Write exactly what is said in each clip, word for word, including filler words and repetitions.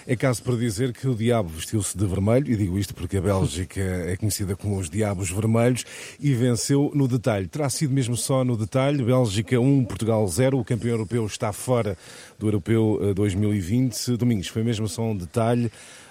É caso para dizer que o diabo vestiu-se de vermelho, e digo isto porque a Bélgica é conhecida como os Diabos Vermelhos, e venceu no detalhe. Terá sido mesmo só no detalhe. Bélgica um, Portugal zero. O campeão europeu está fora do Europeu dois mil e vinte. Domingos, foi mesmo só um detalhe.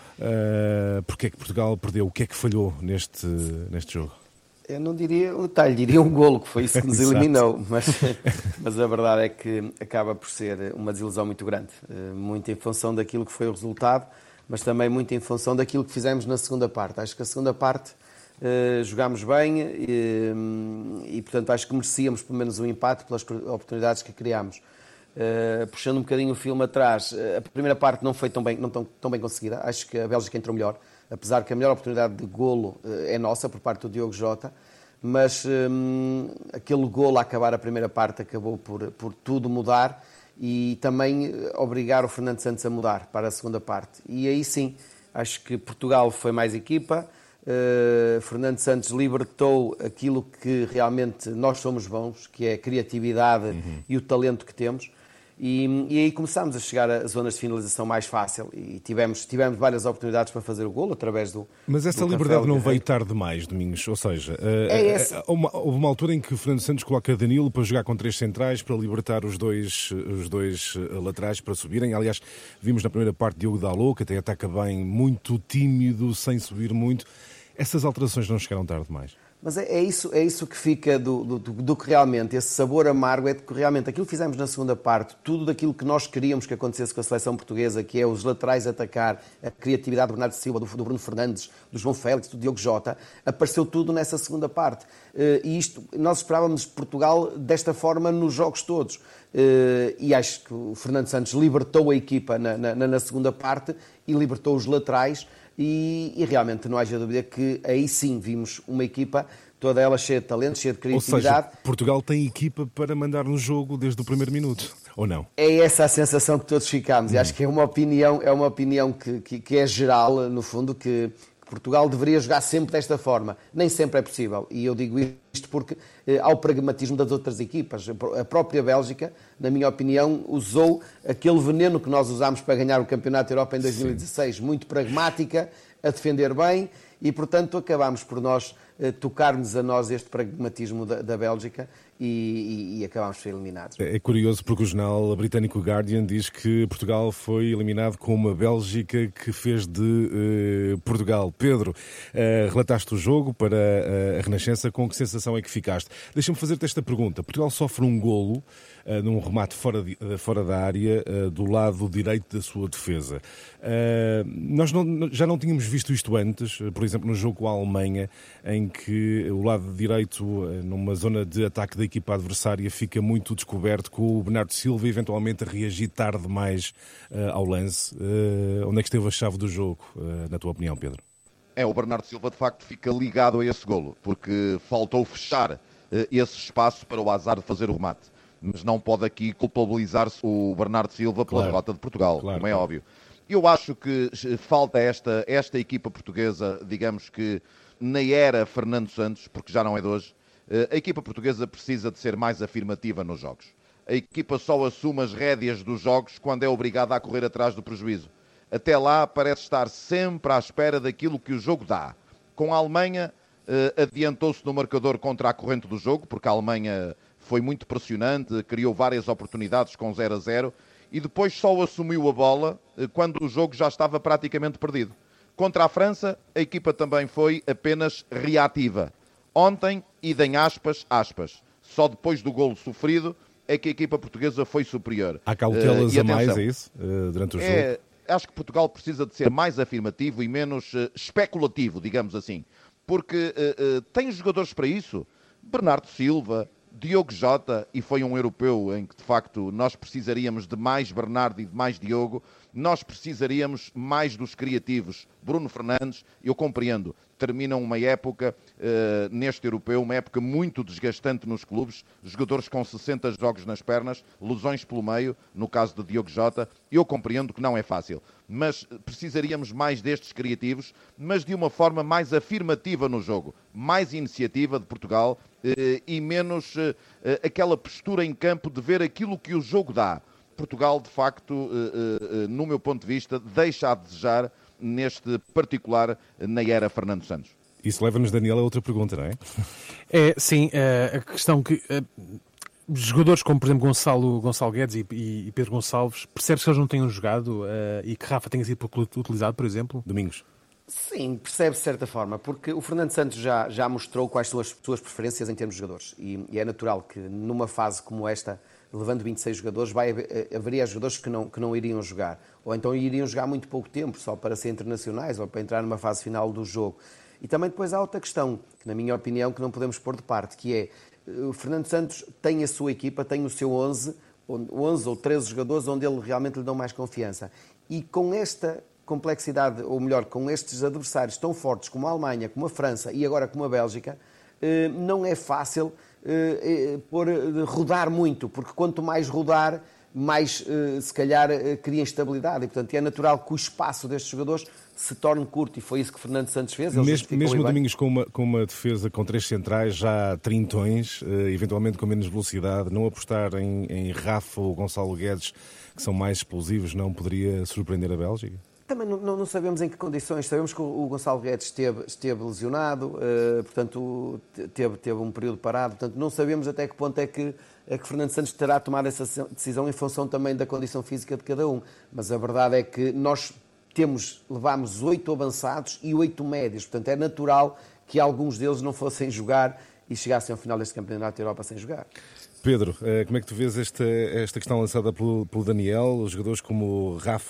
Uh, porque é que Portugal perdeu? O que é que falhou neste, neste jogo? Eu não diria um detalhe, diria um golo, que foi isso que nos eliminou, mas, mas a verdade é que acaba por ser uma desilusão muito grande, muito em função daquilo que foi o resultado, mas também muito em função daquilo que fizemos na segunda parte. Acho que a segunda parte uh, jogámos bem e, e, portanto, acho que merecíamos pelo menos um empate pelas oportunidades que criámos. Uh, puxando um bocadinho o filme atrás, a primeira parte não foi tão bem, não tão, tão bem conseguida, acho que a Bélgica entrou melhor, apesar que a melhor oportunidade de golo é nossa, por parte do Diogo Jota, mas hum, aquele golo a acabar a primeira parte acabou por, por tudo mudar e também obrigar o Fernando Santos a mudar para a segunda parte. E aí sim, acho que Portugal foi mais equipa, uh, Fernando Santos libertou aquilo que realmente nós somos bons, que é a criatividade uhum. e o talento que temos. E, e aí começámos a chegar a zonas de finalização mais fácil e tivemos, tivemos várias oportunidades para fazer o golo através do... Mas essa do liberdade não veio tarde demais, Domingos, ou seja, é uh, uma, houve uma altura em que o Fernando Santos coloca Danilo para jogar com três centrais, para libertar os dois, os dois laterais para subirem. Aliás, vimos na primeira parte Diogo Dalot, que até ataca bem, muito tímido, sem subir muito. Essas alterações não chegaram tarde demais? Mas é, é, isso, é isso que fica do, do, do que realmente, esse sabor amargo, é de que realmente aquilo que fizemos na segunda parte, tudo daquilo que nós queríamos que acontecesse com a seleção portuguesa, que é os laterais atacar, a criatividade do Bernardo Silva, do, do Bruno Fernandes, do João Félix, do Diogo Jota, apareceu tudo nessa segunda parte. E isto, nós esperávamos Portugal desta forma nos jogos todos. E acho que o Fernando Santos libertou a equipa na, na, na segunda parte e libertou os laterais. E, e realmente não haja dúvida que aí sim vimos uma equipa, toda ela cheia de talento, cheia de criatividade. Ou seja, Portugal tem equipa para mandar no jogo desde o primeiro minuto, ou não? É essa a sensação que todos ficámos. Hum. E acho que é uma opinião, é uma opinião que, que, que é geral, no fundo, que, que Portugal deveria jogar sempre desta forma. Nem sempre é possível. E eu digo isto porque eh, há o pragmatismo das outras equipas. A própria Bélgica, na minha opinião, usou aquele veneno que nós usámos para ganhar o Campeonato da Europa em dois mil e dezasseis. Sim. Muito pragmática, a defender bem e, portanto, acabámos por nós eh, tocar-nos a nós este pragmatismo da, da Bélgica e, e, e acabámos por ser eliminados. É curioso porque o jornal britânico Guardian diz que Portugal foi eliminado com uma Bélgica que fez de eh, Portugal. Pedro, eh, relataste o jogo para a Renascença, com que sensação é que ficaste? Deixa-me fazer-te esta pergunta. Portugal sofre um golo uh, num remate fora, de, uh, fora da área, uh, do lado direito da sua defesa. Uh, nós não, já não tínhamos visto isto antes, uh, por exemplo, no jogo com a Alemanha, em que o lado direito, uh, numa zona de ataque da equipa adversária, fica muito descoberto, com o Bernardo Silva eventualmente a reagir tarde demais uh, ao lance. Uh, onde é que esteve a chave do jogo, uh, na tua opinião, Pedro? É, o Bernardo Silva de facto fica ligado a esse golo, porque faltou fechar uh, esse espaço para o Hazard fazer o remate. Mas não pode aqui culpabilizar-se o Bernardo Silva pela claro, derrota de Portugal, claro, como é claro. óbvio. Eu acho que falta esta, esta equipa portuguesa, digamos que na era Fernando Santos, porque já não é de hoje, uh, a equipa portuguesa precisa de ser mais afirmativa nos jogos. A equipa só assume as rédeas dos jogos quando é obrigada a correr atrás do prejuízo. Até lá parece estar sempre à espera daquilo que o jogo dá. Com a Alemanha, eh, adiantou-se no marcador contra a corrente do jogo, porque a Alemanha foi muito pressionante, criou várias oportunidades com zero a zero, e depois só assumiu a bola eh, quando o jogo já estava praticamente perdido. Contra a França, a equipa também foi apenas reativa. Ontem, idem aspas, aspas. Só depois do golo sofrido é que a equipa portuguesa foi superior. Há cautelas uh, a mais, é isso? Uh, durante o jogo? É, acho que Portugal precisa de ser mais afirmativo e menos uh, especulativo, digamos assim. Porque uh, uh, tem jogadores para isso. Bernardo Silva, Diogo Jota, e foi um europeu em que, de facto, nós precisaríamos de mais Bernardo e de mais Diogo. Nós precisaríamos mais dos criativos. Bruno Fernandes, eu compreendo, termina uma época uh, neste europeu, uma época muito desgastante nos clubes, jogadores com sessenta jogos nas pernas, lesões pelo meio, no caso de Diogo Jota, eu compreendo que não é fácil, mas precisaríamos mais destes criativos, mas de uma forma mais afirmativa no jogo, mais iniciativa de Portugal uh, e menos uh, uh, aquela postura em campo de ver aquilo que o jogo dá. Portugal, de facto, uh, uh, no meu ponto de vista, deixa a desejar neste particular na era Fernando Santos. Isso leva-nos, Daniel, a outra pergunta, não é? É, sim, a questão que... Jogadores como, por exemplo, Gonçalo, Gonçalo Guedes e, e Pedro Gonçalves, percebes que eles não tenham jogado uh, e que Rafa tenha sido pouco utilizado, por exemplo? Domingos. Sim, percebe-se de certa forma, porque o Fernando Santos já, já mostrou quais são as suas preferências em termos de jogadores. E, e é natural que numa fase como esta, levando vinte e seis jogadores, vai, haveria jogadores que não, que não iriam jogar. Ou então iriam jogar muito pouco tempo, só para ser internacionais ou para entrar numa fase final do jogo. E também depois há outra questão, que na minha opinião, que não podemos pôr de parte, que é o Fernando Santos tem a sua equipa, tem o seu onze, onze ou treze jogadores onde ele realmente lhe dão mais confiança. E com esta complexidade, ou melhor, com estes adversários tão fortes como a Alemanha, como a França e agora como a Bélgica, não é fácil por rodar muito, porque quanto mais rodar, mais se calhar cria instabilidade. E, portanto, é natural que o espaço destes jogadores se torne curto, e foi isso que Fernando Santos fez. Mesmo, mesmo Domingos com uma, com uma defesa com três centrais, já trintões, eventualmente com menos velocidade, não apostar em, em Rafa ou Gonçalo Guedes, que são mais explosivos, não poderia surpreender a Bélgica? Também não, não sabemos em que condições. Sabemos que o Gonçalo Guedes esteve, esteve lesionado, uh, portanto, teve, teve um período parado. Portanto, não sabemos até que ponto é que, é que Fernando Santos terá tomado essa decisão em função também da condição física de cada um. Mas a verdade é que nós temos, levámos oito avançados e oito médios. Portanto, é natural que alguns deles não fossem jogar e chegassem ao final deste Campeonato da Europa sem jogar. Pedro, como é que tu vês esta, esta questão lançada pelo, pelo Daniel? Os jogadores como Rafa,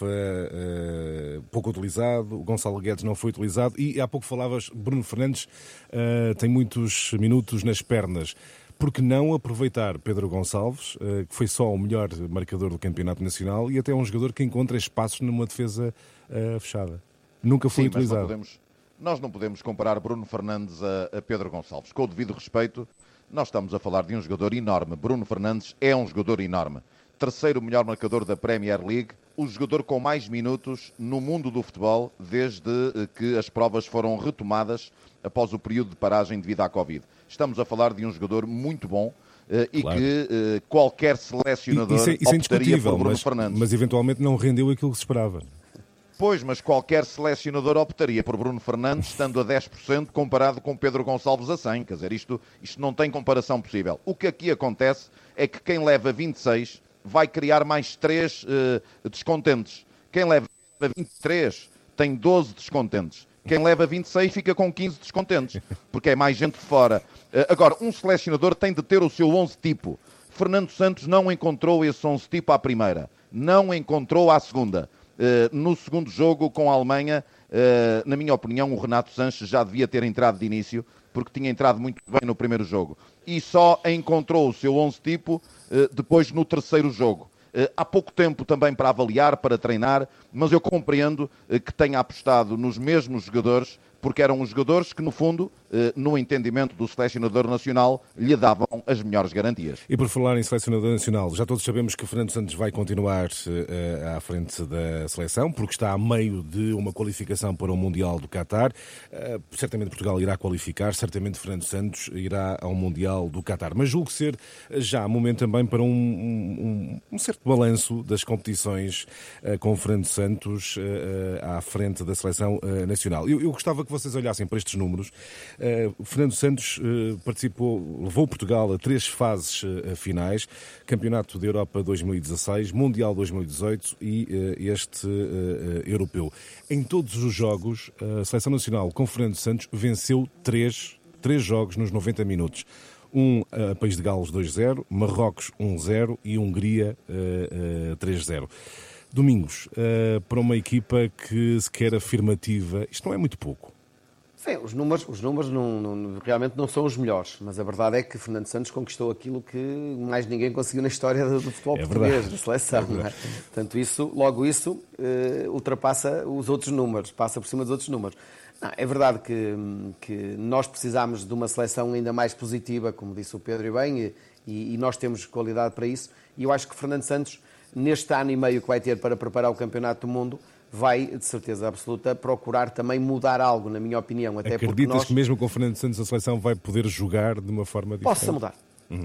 uh, pouco utilizado, o Gonçalo Guedes não foi utilizado e há pouco falavas, Bruno Fernandes uh, tem muitos minutos nas pernas. Por que não aproveitar Pedro Gonçalves, uh, que foi só o melhor marcador do Campeonato Nacional e até um jogador que encontra espaços numa defesa uh, fechada? Nunca foi Sim, utilizado. Mas não podemos, nós não podemos comparar Bruno Fernandes a, a Pedro Gonçalves. Com o devido respeito, nós estamos a falar de um jogador enorme. Bruno Fernandes é um jogador enorme. Terceiro melhor marcador da Premier League, o jogador com mais minutos no mundo do futebol desde que as provas foram retomadas após o período de paragem devido à Covid. Estamos a falar de um jogador muito bom uh, e claro. que uh, qualquer selecionador isso é, isso é optaria por Bruno mas, Fernandes. Mas eventualmente não rendeu aquilo que se esperava. Pois, mas qualquer selecionador optaria por Bruno Fernandes, estando a dez por cento comparado com Pedro Gonçalves a cem por cento. Quer dizer, isto, isto não tem comparação possível. O que aqui acontece é que quem leva vinte e seis vai criar mais três uh, descontentes. Quem leva vinte e três tem doze descontentes. Quem leva vinte e seis fica com quinze descontentes, porque é mais gente de fora. Uh, agora, um selecionador tem de ter o seu onze tipo. Fernando Santos não encontrou esse onze tipo à primeira. Não encontrou à segunda. Uh, no segundo jogo com a Alemanha, uh, na minha opinião, o Renato Sanches já devia ter entrado de início, porque tinha entrado muito bem no primeiro jogo. E só encontrou o seu onze tipo uh, depois no terceiro jogo. Uh, há pouco tempo também para avaliar, para treinar, mas eu compreendo uh, que tenha apostado nos mesmos jogadores, porque eram os jogadores que, no fundo, no entendimento do selecionador nacional, lhe davam as melhores garantias. E por falar em selecionador nacional, já todos sabemos que Fernando Santos vai continuar uh, à frente da seleção, porque está a meio de uma qualificação para o Mundial do Qatar. Uh, certamente Portugal irá qualificar, certamente Fernando Santos irá ao Mundial do Qatar. Mas julgo ser já momento também para um, um, um certo balanço das competições uh, com Fernando Santos uh, à frente da seleção uh, nacional. Eu, eu gostava que vocês olhassem para estes números. Uh, Fernando Santos uh, participou, levou Portugal a três fases uh, finais, Campeonato da Europa dois mil e dezasseis, Mundial dois mil e dezoito e uh, este uh, uh, europeu. Em todos os jogos, a Seleção Nacional com Fernando Santos venceu três, três jogos nos noventa minutos. Um a uh, País de Gales dois zero, Marrocos um zero e Hungria uh, uh, três zero. Domingos, uh, para uma equipa que se quer afirmativa, isto não é muito pouco. Sim, os números, os números não, não, realmente não são os melhores, mas a verdade é que Fernando Santos conquistou aquilo que mais ninguém conseguiu na história do, do futebol é português, verdade. Da seleção. É não é? Portanto, isso, logo isso uh, ultrapassa os outros números, passa por cima dos outros números. Não, é verdade que, que nós precisamos de uma seleção ainda mais positiva, como disse o Pedro e bem, e, e nós temos qualidade para isso, e eu acho que Fernando Santos, neste ano e meio que vai ter para preparar o Campeonato do Mundo, vai, de certeza absoluta, procurar também mudar algo, na minha opinião. Até Acreditas porque nós... que mesmo com o Fernando Santos a seleção vai poder jogar de uma forma diferente? Possa mudar. Uhum.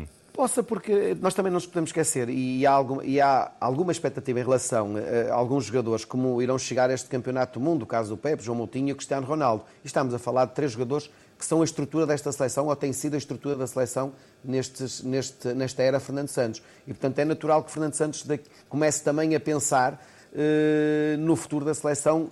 possa, porque nós também não nos podemos esquecer, e há, algum, e há alguma expectativa em relação a, a alguns jogadores como irão chegar a este campeonato do mundo, o caso do Pepe, João Moutinho e o Cristiano Ronaldo. E estamos a falar de três jogadores que são a estrutura desta seleção, ou têm sido a estrutura da seleção nestes, neste, nesta era Fernando Santos. E, portanto, é natural que Fernando Santos comece também a pensar uh, no futuro da seleção,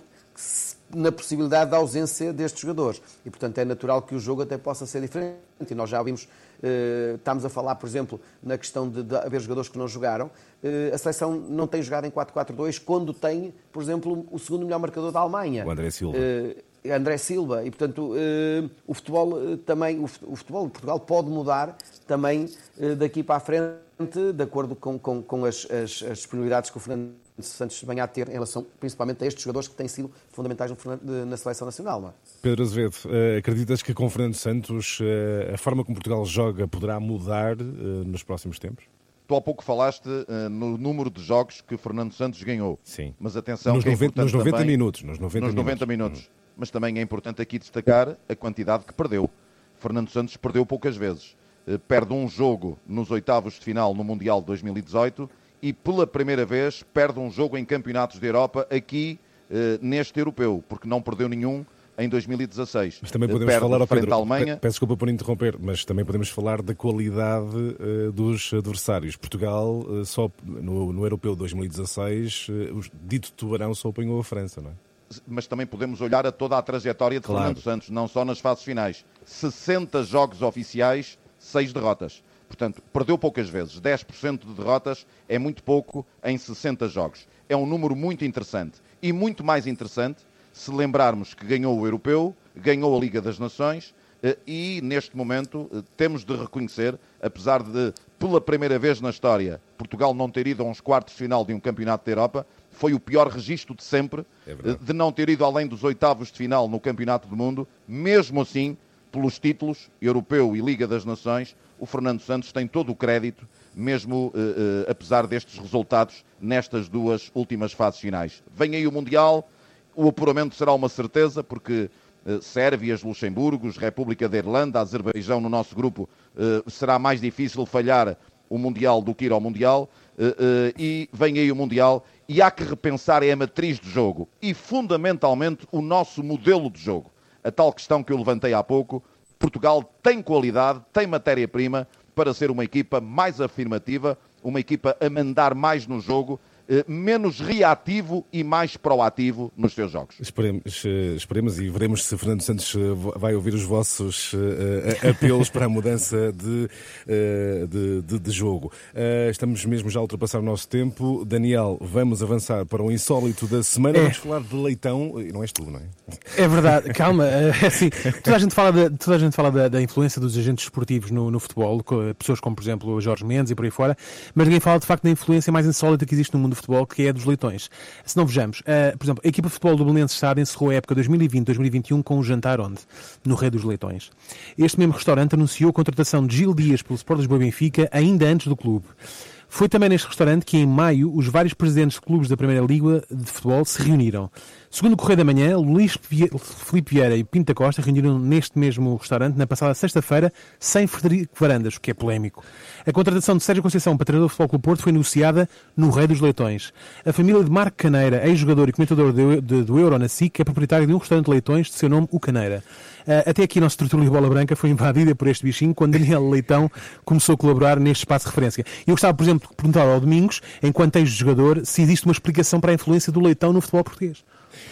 na possibilidade da ausência destes jogadores. E, portanto, é natural que o jogo até possa ser diferente. E nós já vimos, uh, estamos a falar, por exemplo, na questão de, de haver jogadores que não jogaram. Uh, a seleção não tem jogado em quatro quatro dois quando tem, por exemplo, o segundo melhor marcador da Alemanha. O André Silva. Uh, André Silva. E, portanto, uh, o futebol uh, também, o, o futebol de Portugal pode mudar também uh, daqui para a frente, de acordo com, com, com as, as, as disponibilidades que o Fernando Santos venha a ter em relação, principalmente, a estes jogadores que têm sido fundamentais no, na seleção nacional. Não é? Pedro Azevedo, uh, acreditas que com Fernando Santos uh, a forma como Portugal joga poderá mudar uh, nos próximos tempos? Tu há pouco falaste uh, no número de jogos que Fernando Santos ganhou. Sim. Mas atenção, nos, que é noventa, nos noventa também, minutos. Nos noventa nos noventa minutos. minutos. Hum. Mas também é importante aqui destacar a quantidade que perdeu. Fernando Santos perdeu poucas vezes. Uh, perde um jogo nos oitavos de final no Mundial de dois mil e dezoito e pela primeira vez perde um jogo em campeonatos da Europa aqui uh, neste europeu, porque não perdeu nenhum em dois mil e dezasseis. Mas também podemos perde falar, ao frente Pedro, à Alemanha. Peço desculpa por interromper, mas também podemos falar da qualidade uh, dos adversários. Portugal, uh, só no, no europeu de dois mil e dezasseis, uh, o dito tubarão só apanhou a França, não é? Mas também podemos olhar a toda a trajetória de claro. Fernando Santos, não só nas fases finais. sessenta jogos oficiais, seis derrotas. Portanto, perdeu poucas vezes. dez por cento de derrotas é muito pouco em sessenta jogos. É um número muito interessante. E muito mais interessante se lembrarmos que ganhou o Europeu, ganhou a Liga das Nações e, neste momento, temos de reconhecer, apesar de, pela primeira vez na história, Portugal não ter ido a uns quartos de final de um campeonato da Europa, foi o pior registro de sempre, é de não ter ido além dos oitavos de final no Campeonato do Mundo. Mesmo assim, pelos títulos, Europeu e Liga das Nações, o Fernando Santos tem todo o crédito, mesmo uh, uh, apesar destes resultados nestas duas últimas fases finais. Vem aí o Mundial, o apuramento será uma certeza, porque uh, Sérvias, Luxemburgos, República da Irlanda, Azerbaijão no nosso grupo, uh, será mais difícil falhar o Mundial do que ir ao Mundial, uh, uh, e vem aí o Mundial, e há que repensar é a matriz de jogo e, fundamentalmente, o nosso modelo de jogo. A tal questão que eu levantei há pouco, Portugal tem qualidade, tem matéria-prima para ser uma equipa mais afirmativa, uma equipa a mandar mais no jogo, menos reativo e mais proativo nos seus jogos. Esperemos, esperemos e veremos se Fernando Santos vai ouvir os vossos uh, apelos para a mudança de, uh, de, de, de jogo. Uh, estamos mesmo já a ultrapassar o nosso tempo. Daniel, vamos avançar para o insólito da semana. É. Vamos falar de Leitão. Não és tu, não é? É verdade. Calma. É assim, toda a gente fala, da, toda a gente fala da, da influência dos agentes esportivos no, no futebol, pessoas como, por exemplo, o Jorge Mendes e por aí fora, mas ninguém fala, de facto, da influência mais insólita que existe no mundo do futebol, que é dos Leitões. Se não vejamos, uh, por exemplo, a equipa de futebol do Belenenses Estado encerrou a época dois mil e vinte dois mil e vinte e um com um jantar onde? No Rei dos Leitões. Este mesmo restaurante anunciou a contratação de Gil Dias pelo Sport Lisboa e Benfica ainda antes do clube. Foi também neste restaurante que, em maio, os vários presidentes de clubes da Primeira Liga de Futebol se reuniram. Segundo o Correio da Manhã, Luís Filipe Vieira e Pinto da Costa reuniram neste mesmo restaurante na passada sexta-feira sem Frederico Varandas, o que é polémico. A contratação de Sérgio Conceição para treinador do Futebol Clube Porto foi anunciada no Rei dos Leitões. A família de Marco Caneira, ex-jogador e comentador de, de, do Euro na S I C, é proprietário de um restaurante de Leitões de seu nome, o Caneira. Uh, até aqui a nossa estrutura de bola branca foi invadida por este bichinho quando Daniel Leitão começou a colaborar neste espaço de referência. Eu gostava, por exemplo, de perguntar ao Domingos, enquanto ex-jogador, se existe uma explicação para a influência do Leitão no futebol português.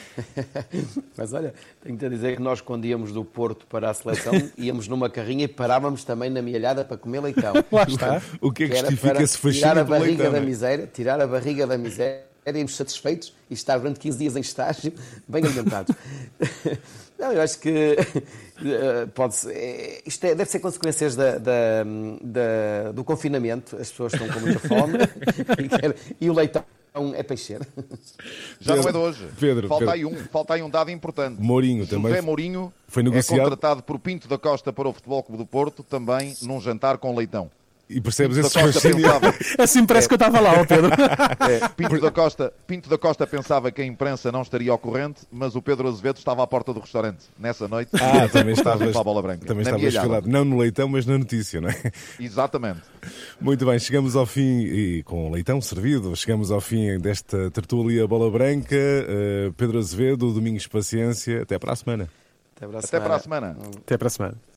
Mas olha, tenho-te a dizer que nós, quando íamos do Porto para a seleção, íamos numa carrinha e parávamos também na Mielhada para comer leitão. Lá está. O que é que justifica esse fascínio tirar a do barriga leitão, da miséria, tirar a barriga da miséria, irmos satisfeitos e estar durante quinze dias em estágio, bem alimentados. Não, eu acho que pode ser, isto é, deve ser consequências da, da, da, do confinamento. As pessoas estão com muita fome e, quer, e o leitão é peixeiro. Já Pedro, não é de hoje. Pedro, falta, Pedro. Aí um, falta aí um dado importante. Mourinho José também Mourinho foi negociado. É contratado por Pinto da Costa para o Futebol Clube do Porto, também num jantar com Leitão. E percebes Pinto esse da Costa pensava, Assim parece que eu estava lá, ó Pedro. é, Pinto, da Costa, Pinto da Costa pensava que a imprensa não estaria ao corrente, mas o Pedro Azevedo estava à porta do restaurante nessa noite. Ah, também estavas, para a bola branca, também na estavas mialhada. escalado. Não no Leitão, mas na notícia, não é? Exatamente. Muito bem, chegamos ao fim, e com o Leitão servido, chegamos ao fim desta tertúlia Bola Branca. Uh, Pedro Azevedo, Domingos Paciência, até para a semana. Até para a Até semana. para a semana. Até para a semana.